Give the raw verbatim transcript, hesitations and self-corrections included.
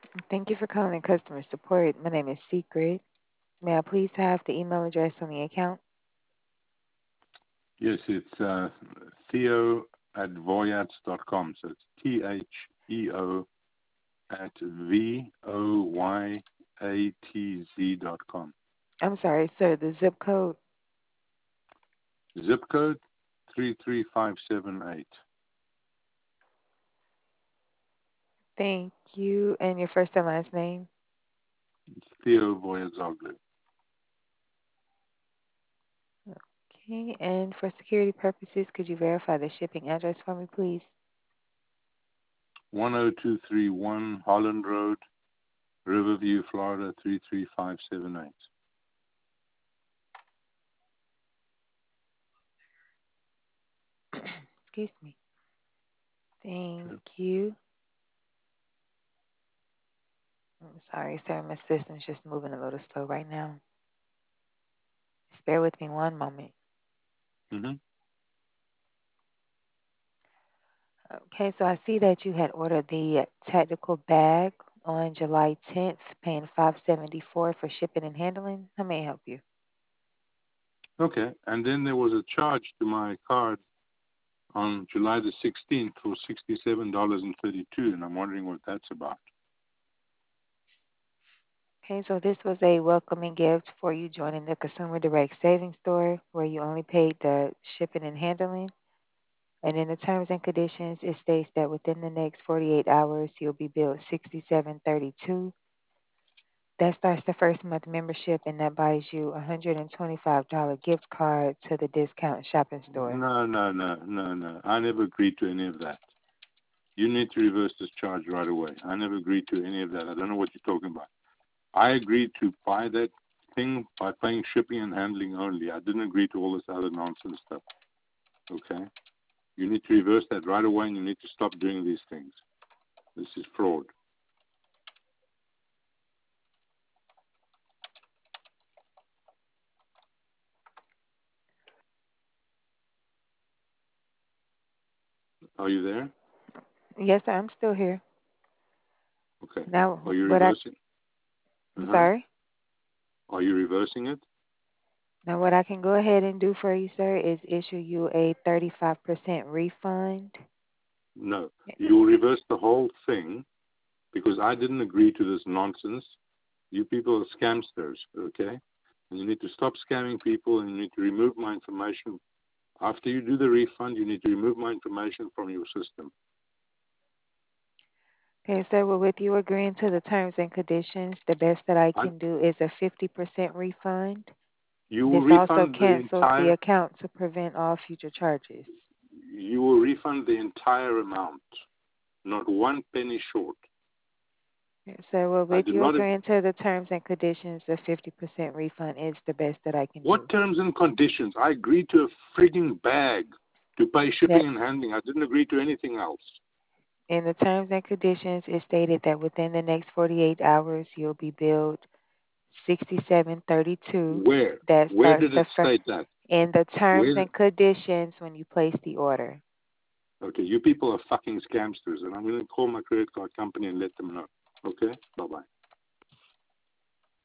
Thank you for calling customer support. My name is Secret. May I please have the email address on the account? Yes, it's uh, Theo at voyats dot com. So it's T H E O at V O Y A T Z dot com. I'm sorry, sir, the zip code. Zip code three three five seven eight. Thank you. And your first and last name? It's Theo Voyazoglu. Okay. And for security purposes, could you verify the shipping address for me, please? one oh two three one Holland Road, Riverview, Florida three three five seven eight. Excuse me. Thank Sure. you. I'm sorry, sir. My system's just moving a little slow right now. Just bear with me one moment. Mm-hmm. Okay, so I see that you had ordered the tactical bag on July tenth, paying five seventy-four for shipping and handling. How may I help you? Okay, and then there was a charge to my card on July the sixteenth for sixty-seven dollars and thirty-two, and I'm wondering what that's about. Okay, so this was a welcoming gift for you joining the Consumer Direct Savings Store, where you only paid the shipping and handling. And in the terms and conditions, it states that within the next forty-eight hours, you'll be billed sixty-seven thirty-two. That starts the first month membership, and that buys you a one hundred twenty-five dollars gift card to the discount shopping store. No, no, no, no, no. I never agreed to any of that. You need to reverse this charge right away. I never agreed to any of that. I don't know what you're talking about. I agreed to buy that thing by paying shipping and handling only. I didn't agree to all this other nonsense stuff. Okay? You need to reverse that right away, and you need to stop doing these things. This is fraud. Are you there? Yes, sir, I'm still here. Okay. Now, Are you what I, reversing? I'm Uh-huh. sorry. Are you reversing it? Now, what I can go ahead and do for you, sir, is issue you a thirty-five percent refund. No. You will reverse the whole thing because I didn't agree to this nonsense. You people are scamsters, okay? And you need to stop scamming people, and you need to remove my information. After you do the refund, you need to remove my information from your system. Okay, sir, well, with you agreeing to the terms and conditions, the best that I I, can do is a fifty percent refund. you will This also refund the cancels the entire. account to prevent all future charges. You will refund the entire amount, not one penny short. Okay, sir, well, I with did you not. agreeing to the terms and conditions, the fifty percent refund is the best that I can What do. terms and conditions? I agreed to a frigging bag to pay That shipping and handling. I didn't agree to anything else. in the terms and conditions, it stated that within the next forty-eight hours, you'll be billed sixty-seven thirty-two. Where? That Where starts did the it first state that? in the terms Where? and conditions when you place the order. Okay, you people are fucking scamsters, and I'm going to call my credit card company and let them know. Okay? Bye-bye.